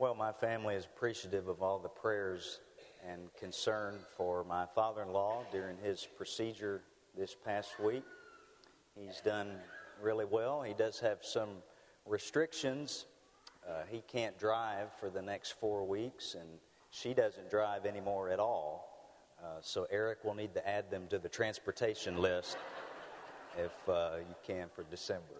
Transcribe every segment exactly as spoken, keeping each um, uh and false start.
Well, my family is appreciative of all the prayers and concern for my father-in-law during his procedure this past week. He's done really well. He does have some restrictions. Uh, he can't drive for the next four weeks, and she doesn't drive anymore at all. Uh, so Eric will need to add them to the transportation list if uh, you can for December.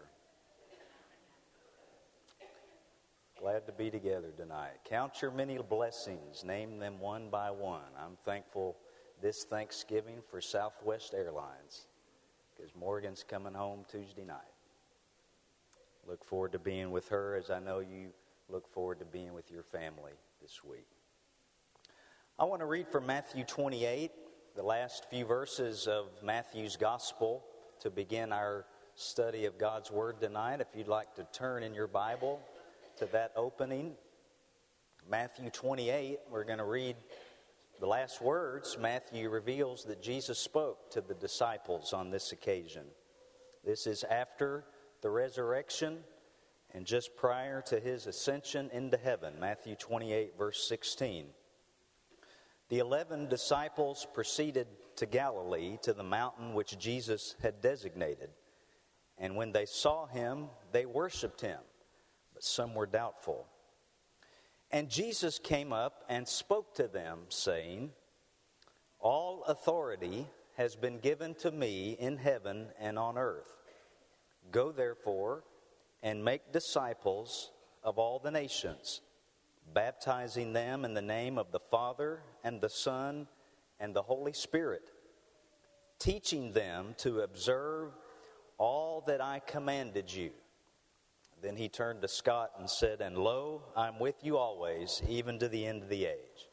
Glad to be together tonight. Count your many blessings. Name them one by one. I'm thankful this Thanksgiving for Southwest Airlines because Morgan's coming home Tuesday night. Look forward to being with her as I know you look forward to being with your family this week. I want to read from Matthew twenty-eight, the last few verses of Matthew's Gospel to begin our study of God's Word tonight. If you'd like to turn in your Bible to that opening, Matthew twenty-eight, we're going to read the last words Matthew reveals that Jesus spoke to the disciples on this occasion. This is after the resurrection and just prior to his ascension into heaven. Matthew twenty-eight, verse sixteen. The eleven disciples proceeded to Galilee, to the mountain which Jesus had designated. And when they saw him, they worshipped him. Some were doubtful. And Jesus came up and spoke to them, saying, "All authority has been given to me in heaven and on earth. Go therefore and make disciples of all the nations, baptizing them in the name of the Father and the Son and the Holy Spirit, teaching them to observe all that I commanded you." Then he turned to Scott and said, "And lo, I'm with you always, even to the end of the age."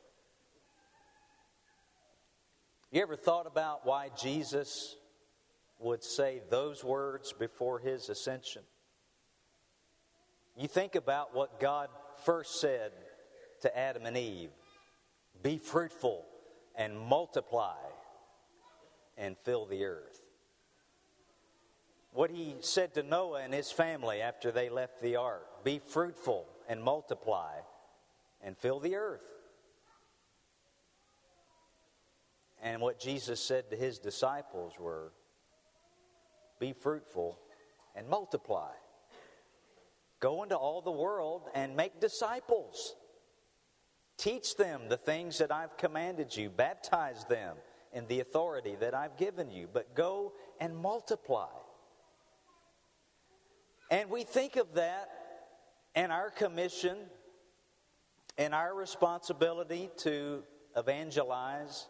You ever thought about why Jesus would say those words before his ascension? You think about what God first said to Adam and Eve: "Be fruitful and multiply and fill the earth." What he said to Noah and his family after they left the ark: "Be fruitful and multiply and fill the earth." And what Jesus said to his disciples were, "Be fruitful and multiply. Go into all the world and make disciples. Teach them the things that I've commanded you. Baptize them in the authority that I've given you. But go and multiply." And we think of that and our commission and our responsibility to evangelize,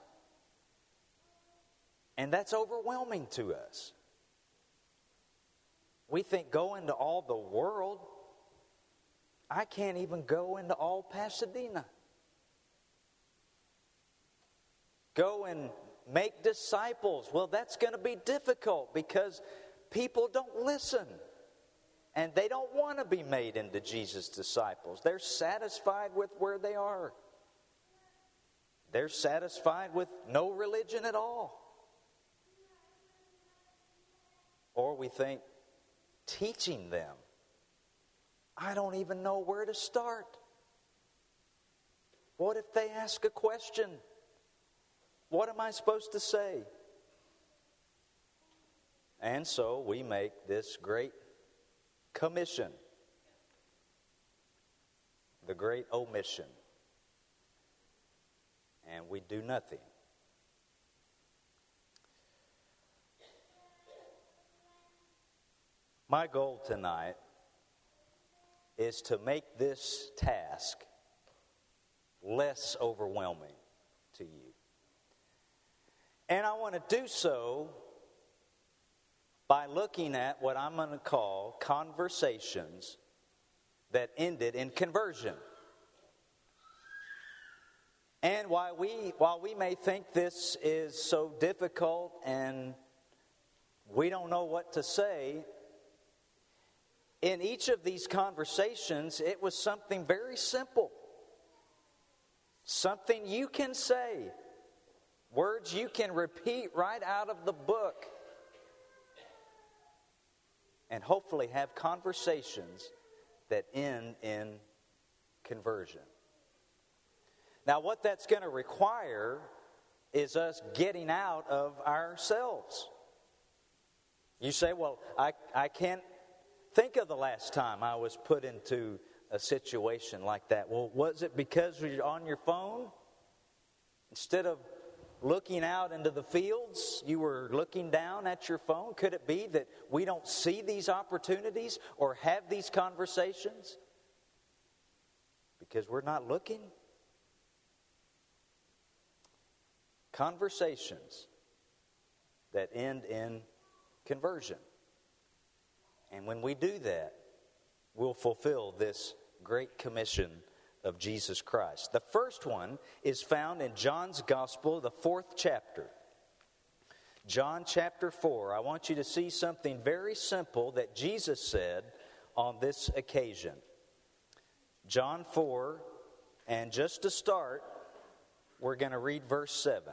and that's overwhelming to us. We think, go into all the world. I can't even go into all Pasadena. Go and make disciples. Well, that's going to be difficult because people don't listen. And they don't want to be made into Jesus' disciples. They're satisfied with where they are. They're satisfied with no religion at all. Or we think, teaching them, I don't even know where to start. What if they ask a question? What am I supposed to say? And so we make this great commission, the great omission, and we do nothing. My goal tonight is to make this task less overwhelming to you. And I want to do so by looking at what I'm going to call conversations that ended in conversion. And while we, while we may think this is so difficult and we don't know what to say, in each of these conversations, it was something very simple. Something you can say. Words you can repeat right out of the book. And hopefully have conversations that end in conversion. Now, what that's going to require is us getting out of ourselves. You say, well, I, I can't think of the last time I was put into a situation like that. Well, was it because you're on your phone? Instead of looking out into the fields, you were looking down at your phone? Could it be that we don't see these opportunities or have these conversations because we're not looking? Conversations that end in conversion. And when we do that, we'll fulfill this great commission of Jesus Christ. The first one is found in John's Gospel, the fourth chapter. John chapter four. I want you to see something very simple that Jesus said on this occasion. John four, and just to start, we're going to read verse seven.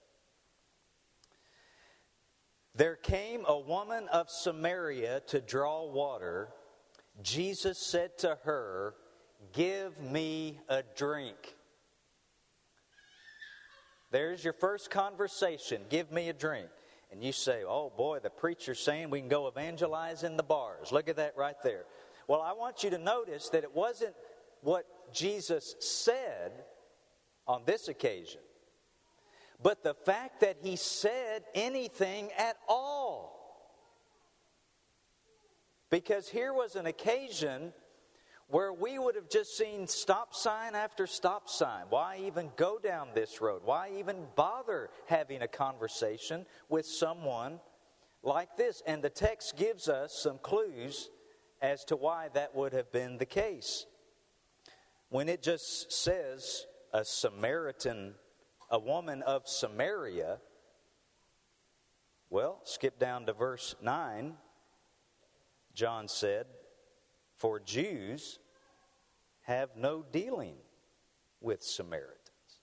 There came a woman of Samaria to draw water. Jesus said to her, "Give me a drink." There's your first conversation. Give me a drink. And you say, oh boy, the preacher's saying we can go evangelize in the bars. Look at that right there. Well, I want you to notice that it wasn't what Jesus said on this occasion, but the fact that he said anything at all. Because here was an occasion where we would have just seen stop sign after stop sign. Why even go down this road? Why even bother having a conversation with someone like this? And the text gives us some clues as to why that would have been the case. When it just says a Samaritan, a woman of Samaria, well, skip down to verse nine. John said, "For Jews have no dealing with Samaritans."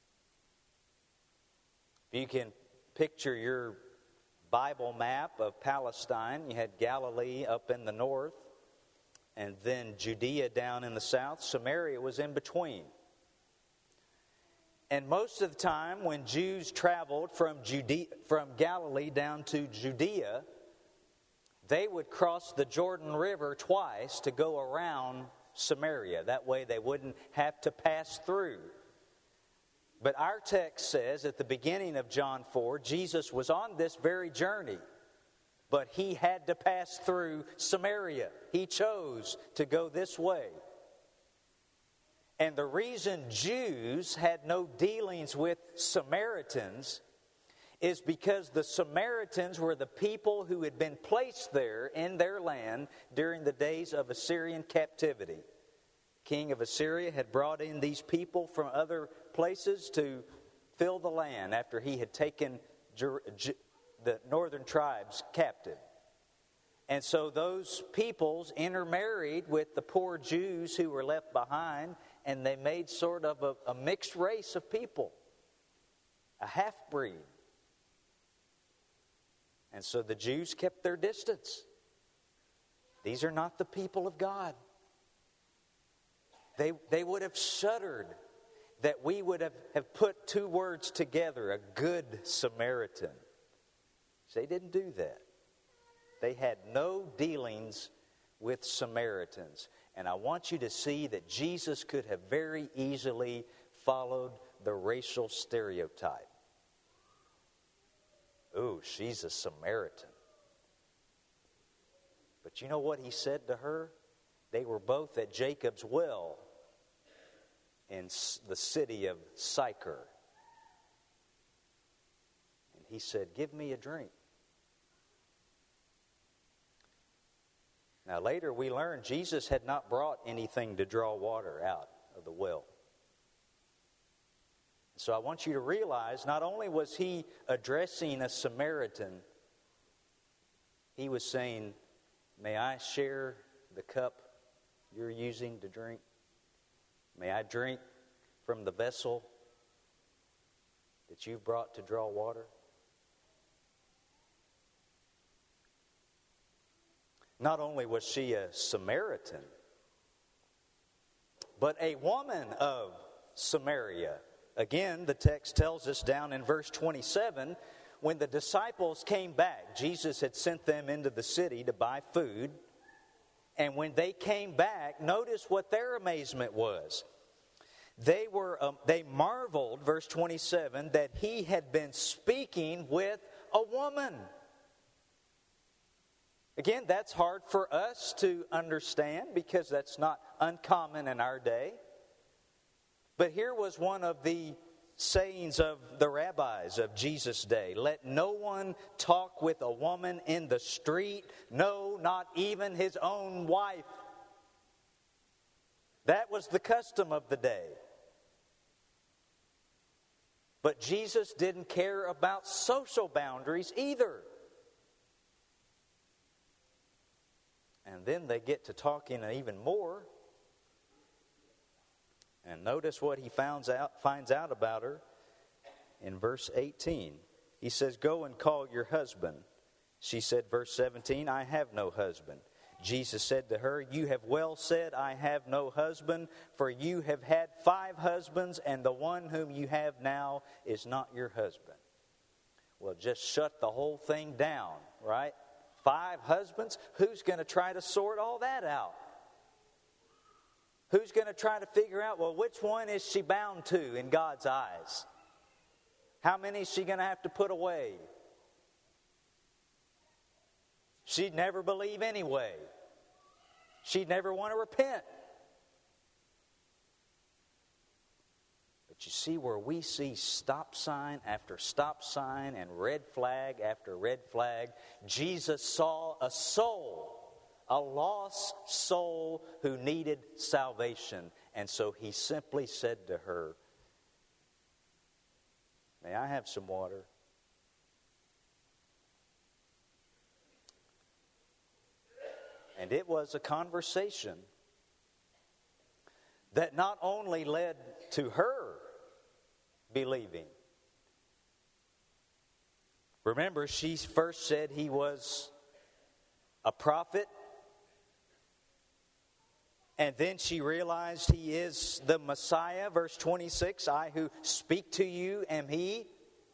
If you can picture your Bible map of Palestine, you had Galilee up in the north, and then Judea down in the south. Samaria was in between. And most of the time when Jews traveled from Judea, from Galilee down to Judea, they would cross the Jordan River twice to go around Samaria. That way they wouldn't have to pass through. But our text says at the beginning of John four, Jesus was on this very journey, but he had to pass through Samaria. He chose to go this way. And the reason Jews had no dealings with Samaritans is because the Samaritans were the people who had been placed there in their land during the days of Assyrian captivity. King of Assyria had brought in these people from other places to fill the land after he had taken the northern tribes captive. And so those peoples intermarried with the poor Jews who were left behind, and they made sort of a, a mixed race of people, a half-breed. And so the Jews kept their distance. These are not the people of God. They, they would have shuddered that we would have, have put two words together, a good Samaritan. They didn't do that. They had no dealings with Samaritans. And I want you to see that Jesus could have very easily followed the racial stereotype. Ooh, she's a Samaritan. But you know what he said to her? They were both at Jacob's well in the city of Sychar. And he said, "Give me a drink." Now later we learn Jesus had not brought anything to draw water out of the well. So I want you to realize not only was he addressing a Samaritan, he was saying, "May I share the cup you're using to drink? May I drink from the vessel that you've brought to draw water?" Not only was she a Samaritan, but a woman of Samaria. Again, the text tells us down in verse twenty-seven, when the disciples came back, Jesus had sent them into the city to buy food. And when they came back, notice what their amazement was. They were um, they marveled, verse twenty-seven, that he had been speaking with a woman. Again, that's hard for us to understand because that's not uncommon in our day. But here was one of the sayings of the rabbis of Jesus' day. Let no one talk with a woman in the street, no, not even his own wife. That was the custom of the day. But Jesus didn't care about social boundaries either. And then they get to talking even more. And notice what he finds out, finds out about her in verse eighteen. He says, go and call your husband. She said, verse seventeen, I have no husband. Jesus said to her, you have well said, I have no husband, for you have had five husbands, and the one whom you have now is not your husband. Well, just shut the whole thing down, right? Five husbands? Who's going to try to sort all that out? Who's going to try to figure out, well, which one is she bound to in God's eyes? How many is she going to have to put away? She'd never believe anyway. She'd never want to repent. But you see, where we see stop sign after stop sign and red flag after red flag, Jesus saw a soul, a lost soul who needed salvation. And so he simply said to her, may I have some water? And it was a conversation that not only led to her believing. Remember, she first said he was a prophet. And then she realized he is the Messiah. Verse twenty-six, I who speak to you am he.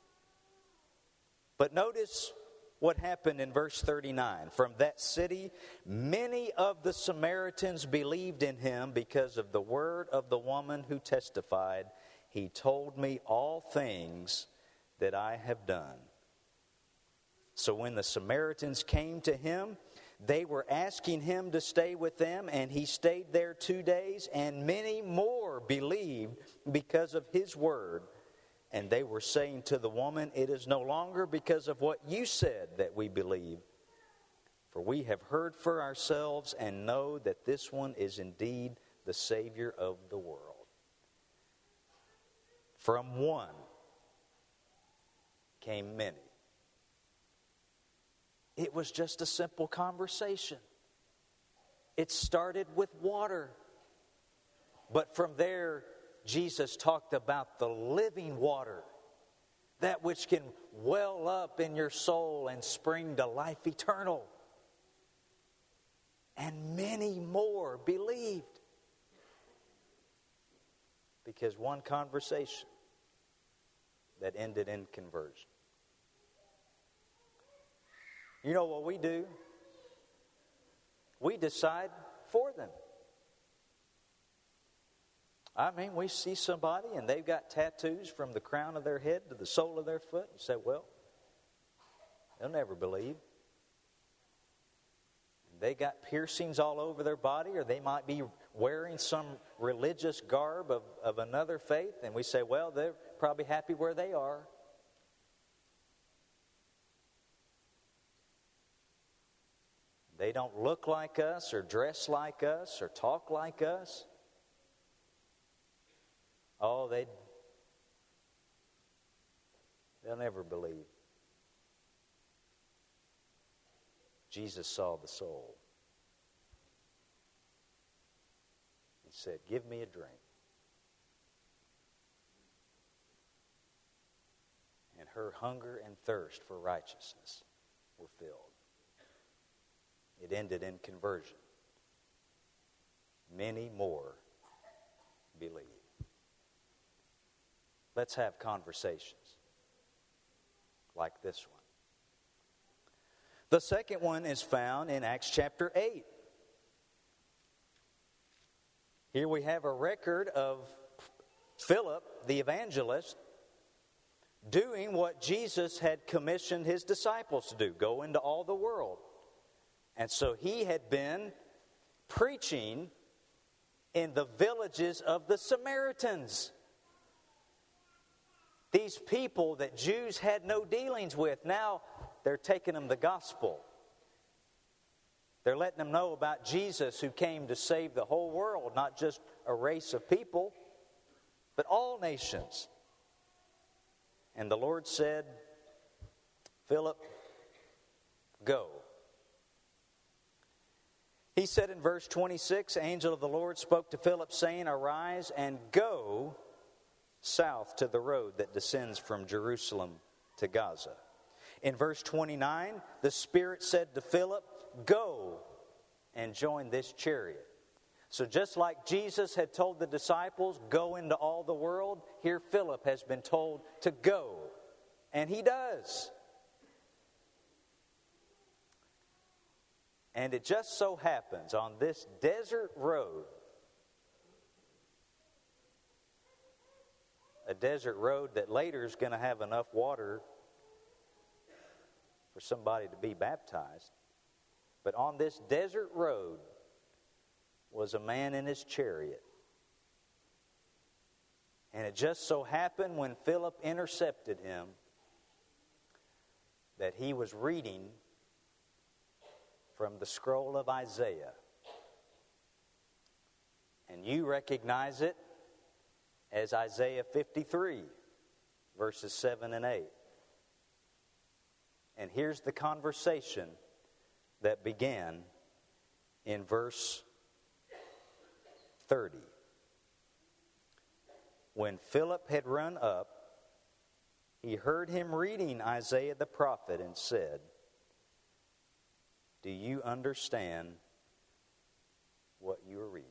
But notice what happened in verse thirty-nine. From that city, many of the Samaritans believed in him because of the word of the woman who testified, he told me all things that I have done. So when the Samaritans came to him, they were asking him to stay with them, and he stayed there two days, and many more believed because of his word. And they were saying to the woman, it is no longer because of what you said that we believe, for we have heard for ourselves and know that this one is indeed the Savior of the world. From one came many. It was just a simple conversation. It started with water. But from there, Jesus talked about the living water, that which can well up in your soul and spring to life eternal. And many more believed. Because one conversation that ended in conversion. You know what we do? We decide for them. I mean, we see somebody and they've got tattoos from the crown of their head to the sole of their foot and say, well, they'll never believe. They got piercings all over their body, or they might be wearing some religious garb of, of another faith, and we say, well, they're probably happy where they are. They don't look like us or dress like us or talk like us. Oh, they they'll never believe. Jesus saw the soul. He said, give me a drink. And her hunger and thirst for righteousness were filled. It ended in conversion. Many more Let's have conversations like this one. The second one is found in Acts chapter eight. Here we have a record of Philip, the evangelist, doing what Jesus had commissioned his disciples to do, go into all the world. And so he had been preaching in the villages of the Samaritans. These people that Jews had no dealings with, now they're taking them the gospel. They're letting them know about Jesus who came to save the whole world, not just a race of people, but all nations. And the Lord said, Philip, go. He said in verse twenty-six, angel of the Lord spoke to Philip, saying, arise and go south to the road that descends from Jerusalem to Gaza. In verse twenty-nine, the Spirit said to Philip, go and join this chariot. So just like Jesus had told the disciples, go into all the world, here Philip has been told to go. And he does. And it just so happens on this desert road, a desert road that later is going to have enough water for somebody to be baptized. But on this desert road was a man in his chariot. And it just so happened when Philip intercepted him that he was reading from the scroll of Isaiah. And you recognize it as Isaiah fifty-three, verses seven and eight. And here's the conversation that began in verse thirty. When Philip had run up, he heard him reading Isaiah the prophet and said, do you understand what you are reading?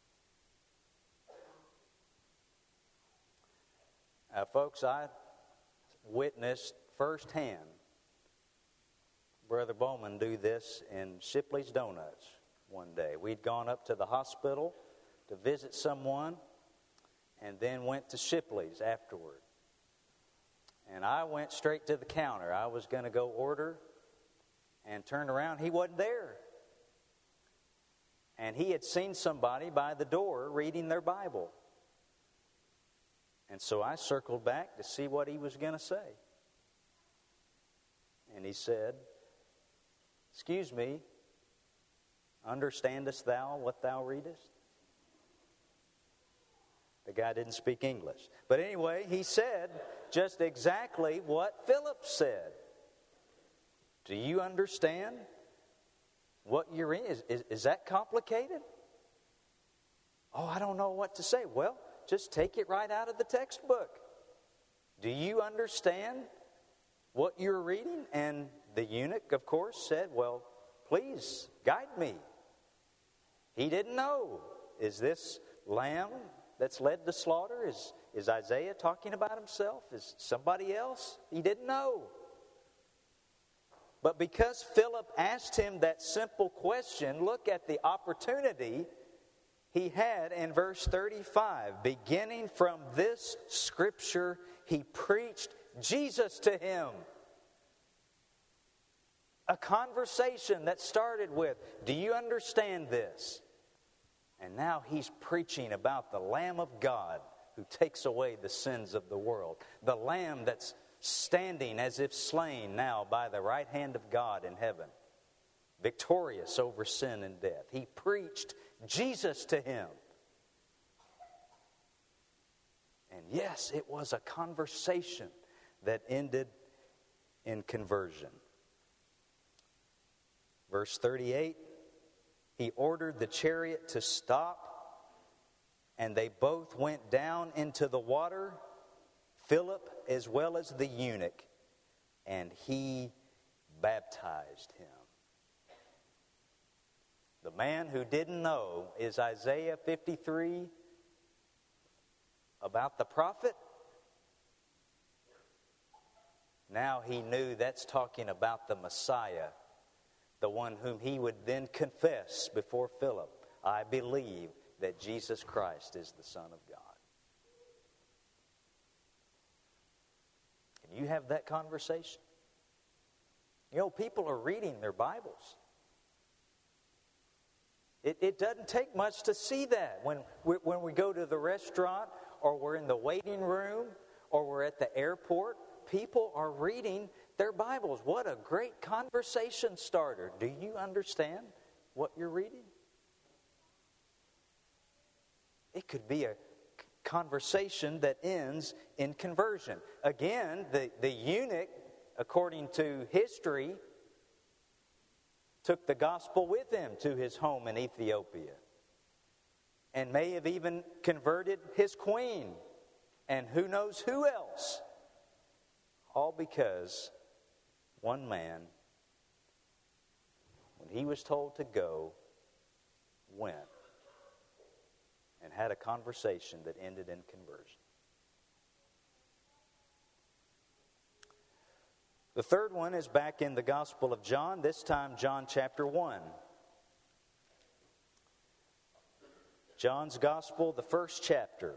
Now, folks, I witnessed firsthand Brother Bowman do this in Shipley's Donuts one day. We'd gone up to the hospital to visit someone and then went to Shipley's afterward. And I went straight to the counter. I was going to go order and turned around. He wasn't there. And he had seen somebody by the door reading their Bible. And so I circled back to see what he was going to say. And he said, excuse me, understandest thou what thou readest? The guy didn't speak English. But anyway, he said just exactly what Philip said. Do you understand what you're in? Is, is, is that complicated? Oh, I don't know what to say. Well, just take it right out of the textbook. Do you understand what you're reading? And the eunuch, of course, said, well, please guide me. He didn't know. Is this lamb that's led to slaughter? Is, is Isaiah talking about himself? Is somebody else? He didn't know. But because Philip asked him that simple question, look at the opportunity he had in verse thirty-five. Beginning from this scripture, he preached Jesus to him. A conversation that started with, do you understand this? And now he's preaching about the Lamb of God who takes away the sins of the world. The Lamb that's standing as if slain now by the right hand of God in heaven, victorious over sin and death. He preached Jesus to him. And yes, it was a conversation that ended in conversion. Verse thirty-eight, he ordered the chariot to stop, and they both went down into the water, Philip as well as the eunuch, and he baptized him. The man who didn't know, is Isaiah fifty-three about the prophet? Now he knew that's talking about the Messiah, the one whom he would then confess before Philip, I believe that Jesus Christ is the Son of God. Can you have that conversation? You know, people are reading their Bibles. It, it doesn't take much to see that. When we, when we go to the restaurant, or we're in the waiting room, or we're at the airport, people are reading their Bibles. What a great conversation starter. Do you understand what you're reading? It could be a conversation that ends in conversion. Again, the, the eunuch, according to history, took the gospel with him to his home in Ethiopia, and may have even converted his queen, and who knows who else. All because one man, when he was told to go, went and had a conversation that ended in conversion. The third one is back in the Gospel of John, this time John chapter one. John's Gospel, the first chapter.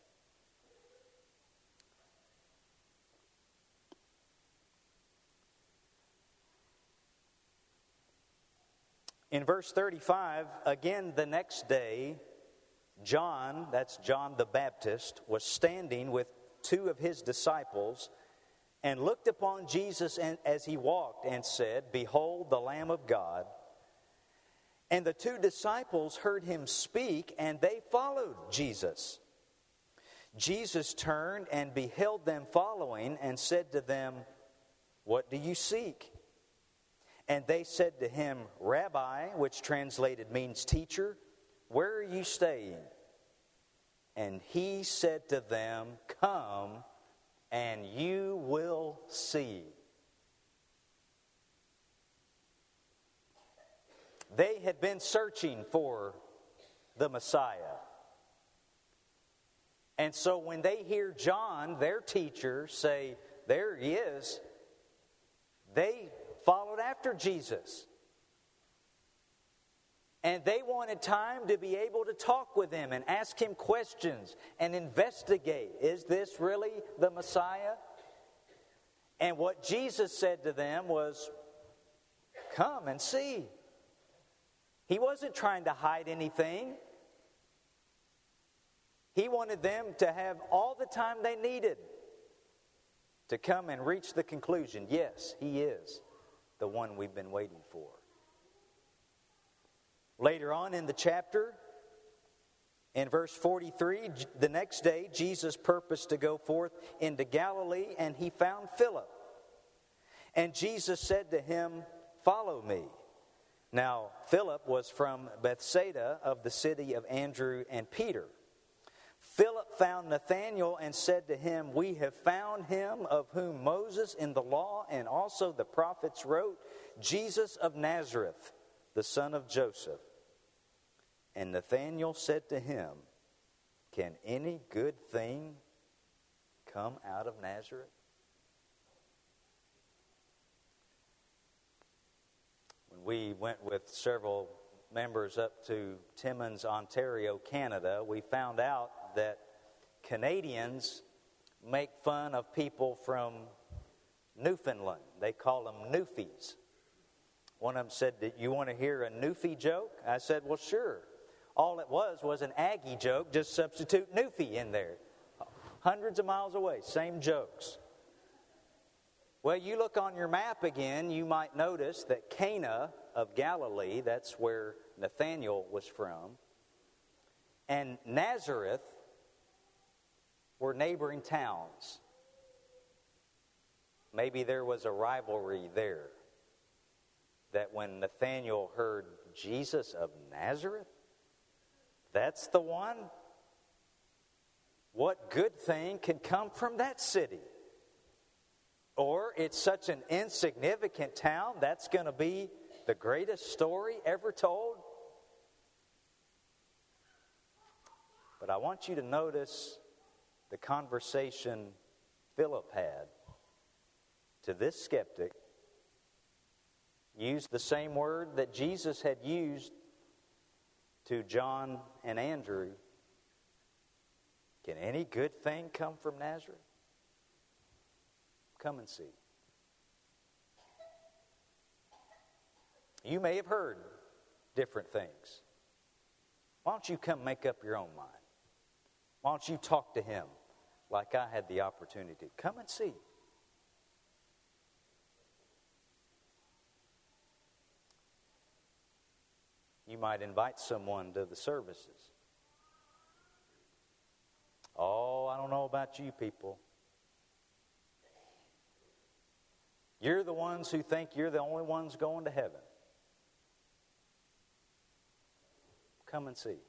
In verse thirty-five, again the next day, John, that's John the Baptist, was standing with two of his disciples and looked upon Jesus as he walked and said, Behold the Lamb of God. And the two disciples heard him speak, and they followed Jesus. Jesus turned and beheld them following and said to them, What do you seek? And they said to him, Rabbi, which translated means teacher, where are you staying? And he said to them, Come, and you will see. They had been searching for the Messiah. And so when they hear John, their teacher, say, There he is, they followed after Jesus. And they wanted time to be able to talk with him and ask him questions and investigate. Is this really the Messiah? And what Jesus said to them was, Come and see. He wasn't trying to hide anything. He wanted them to have all the time they needed to come and reach the conclusion, yes, he is the one we've been waiting for. Later on in the chapter, in verse forty-three, the next day Jesus purposed to go forth into Galilee, and he found Philip. And Jesus said to him, Follow me. Now, Philip was from Bethsaida of the city of Andrew and Peter. Philip found Nathanael and said to him, We have found him of whom Moses in the law and also the prophets wrote, Jesus of Nazareth, the son of Joseph. And Nathanael said to him, Can any good thing come out of Nazareth? When we went with several members up to Timmins, Ontario, Canada, we found out that Canadians make fun of people from Newfoundland. They call them Newfies. One of them said, "Do you want to hear a Newfie joke?" I said, well, sure. All it was was an Aggie joke, just substitute Newfie in there. Hundreds of miles away, same jokes. Well, you look on your map again, you might notice that Cana of Galilee, that's where Nathanael was from, and Nazareth were neighboring towns. Maybe there was a rivalry there, that when Nathanael heard Jesus of Nazareth, that's the one? What good thing can come from that city? Or it's such an insignificant town, that's going to be the greatest story ever told? But I want you to notice the conversation Philip had to this skeptic used the same word that Jesus had used to John and Andrew. Can any good thing come from Nazareth? Come and see. You may have heard different things. Why don't you come make up your own mind? Why don't you talk to him like I had the opportunity? Come and see. You might invite someone to the services. Oh, I don't know about you people. You're the ones who think you're the only ones going to heaven. Come and see.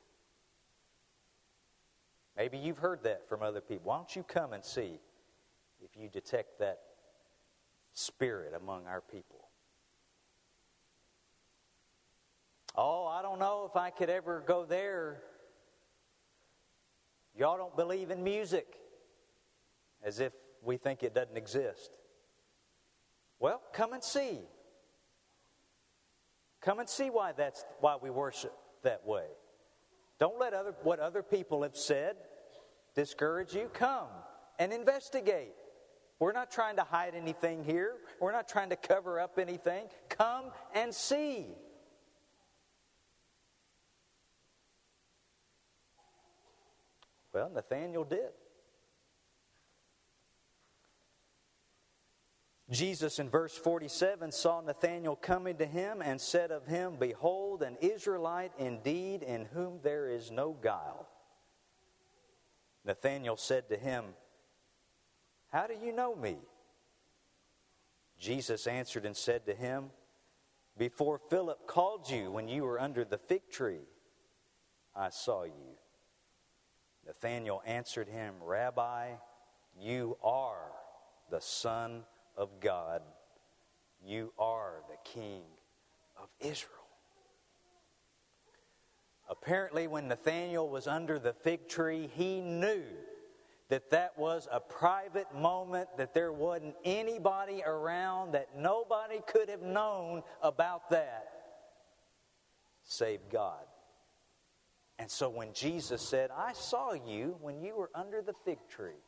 Maybe you've heard that from other people. Why don't you come and see if you detect that spirit among our people? Oh, I don't know if I could ever go there. Y'all don't believe in music, as if we think it doesn't exist. Well, come and see. Come and see why that's why we worship that way. Don't let other what other people have said discourage you. Come and investigate. We're not trying to hide anything here. We're not trying to cover up anything. Come and see. Well, Nathanael did. Jesus in verse forty-seven saw Nathanael coming to him and said of him, "Behold, an Israelite indeed, in whom there is no guile." Nathanael said to him, "How do you know me?" Jesus answered and said to him, "Before Philip called you, when you were under the fig tree, I saw you." Nathanael answered him, "Rabbi, you are the Son of God. You are the King of Israel." Apparently, when Nathanael was under the fig tree, he knew that that was a private moment, that there wasn't anybody around, that nobody could have known about that save God. And so when Jesus said, "I saw you when you were under the fig tree,"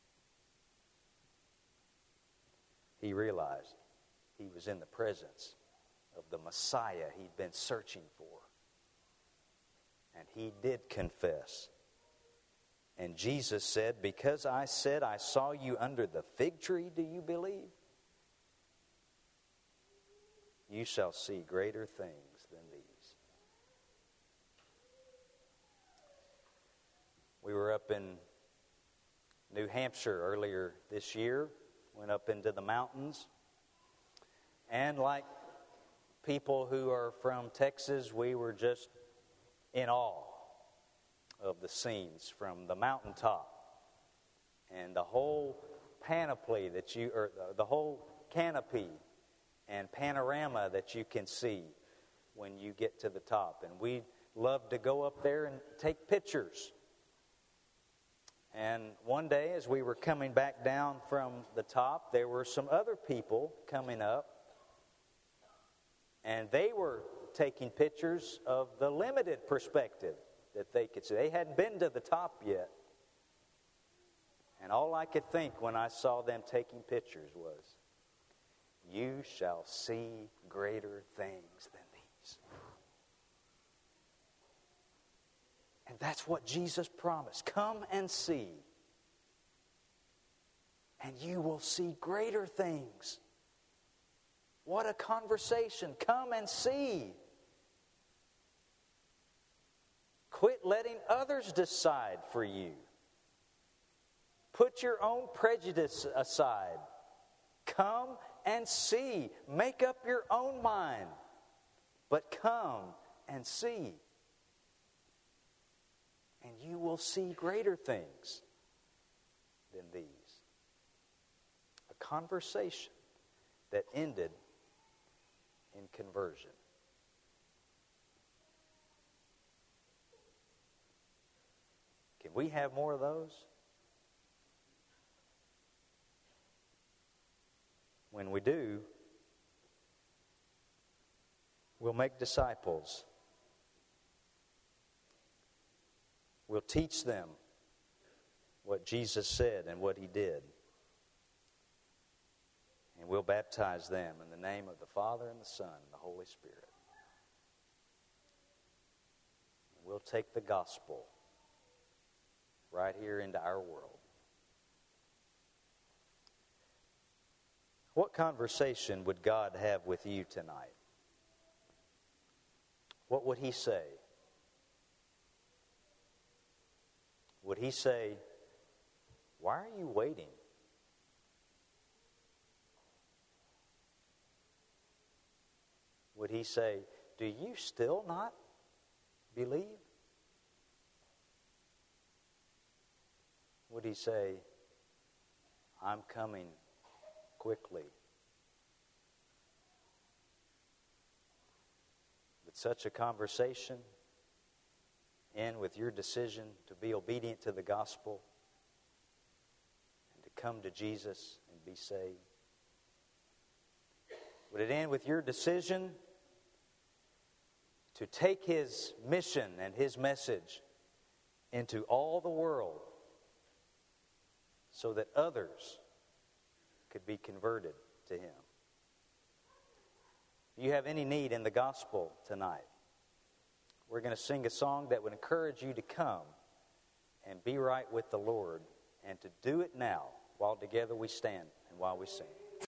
he realized he was in the presence of the Messiah he'd been searching for. And he did confess. And Jesus said, "Because I said I saw you under the fig tree, do you believe? You shall see greater things than these." We were up in New Hampshire earlier this year, went up into the mountains. And like people who are from Texas, we were just in awe of the scenes from the mountaintop. And the whole panoply that you, or the whole canopy and panorama that you can see when you get to the top. And we love to go up there and take pictures. And one day, as we were coming back down from the top, there were some other people coming up, and they were taking pictures of the limited perspective that they could see. They hadn't been to the top yet. And all I could think when I saw them taking pictures was, "You shall see greater things than these." And that's what Jesus promised. Come and see. And you will see greater things. What a conversation. Come and see. Quit letting others decide for you. Put your own prejudice aside. Come and see. Make up your own mind. But come and see. And you will see greater things than these. A conversation that ended in conversion. Can we have more of those? when we do, we'll make disciples. We'll teach them what Jesus said and what He did. And we'll baptize them in the name of the Father and the Son and the Holy Spirit. We'll take the gospel right here into our world. What conversation would God have with you tonight? What would He say? Would He say, "Why are you waiting?" Would He say, "Do you still not believe?" Would He say, "I'm coming quickly"? Would such a conversation end with your decision to be obedient to the gospel and to come to Jesus and be saved? Would it end with your decision to take His mission and His message into all the world so that others could be converted to Him? If you have any need in the gospel tonight, we're going to sing a song that would encourage you to come and be right with the Lord, and to do it now while together we stand and while we sing.